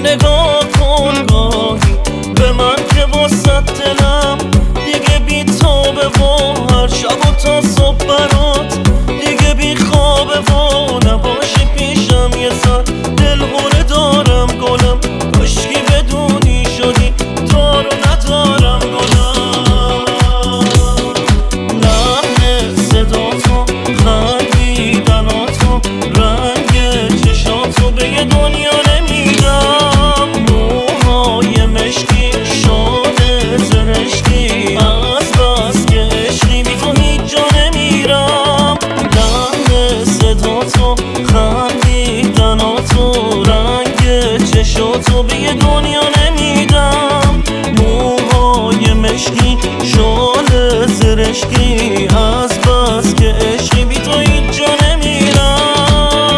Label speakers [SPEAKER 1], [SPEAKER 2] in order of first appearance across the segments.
[SPEAKER 1] نگاه کن گاهی به من که واسه دلم دیگه بی تابه و هر شب و تا صبح برات دیگه بی خوابه و نباشی پیشم یه سر دلهوره دارم گلم کاشکی بدونی شدی دارو ندارم گلم لحن صداتو خندیدناتو رنگ چشاتو به یه دنیا نمیدم موهای مشکی شانه زرشکی از بس که عشقی بی تو هیچ جا نمیرم لحن صداتو خندیدناتو رنگ چشاتو به یه دنیا نمیدم موهای مشکی شانه زرشکی از بس که عشقی بی تو هیچ جا نمیرم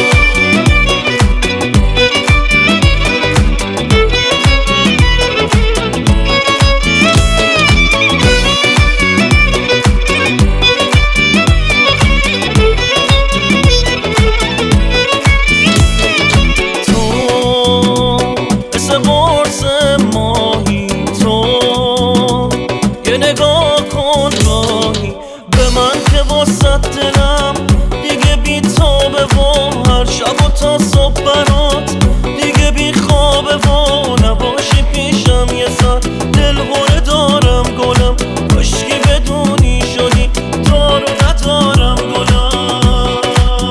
[SPEAKER 1] قرص ماهی تو یه نگاه کن گاهی به من که واسه دلم دیگه بی تابه و هر شب و تا صبح برات دیگه بی خوابه و نباشی پیشم یه سر دلهوره دارم گلم کاشکی بدونی شدی دارو ندارم گلم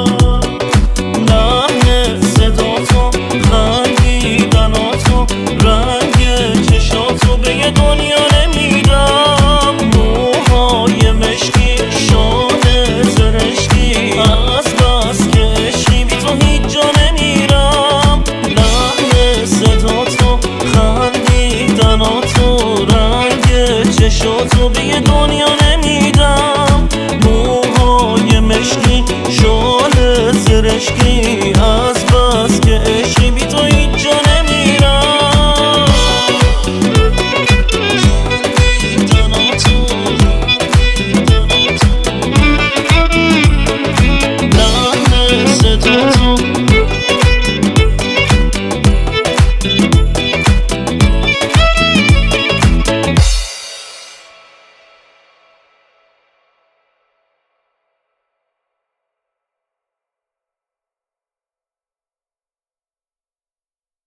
[SPEAKER 1] لحن صداتو خندیدناتو رنگ چشاتو به یه دنیا نمیدم موهای مشکی شانه زرشکی از بس که عشقی بی تو هیچ جا نمیرم لحن صداتو خندیدناتو رنگ چشاتو به یه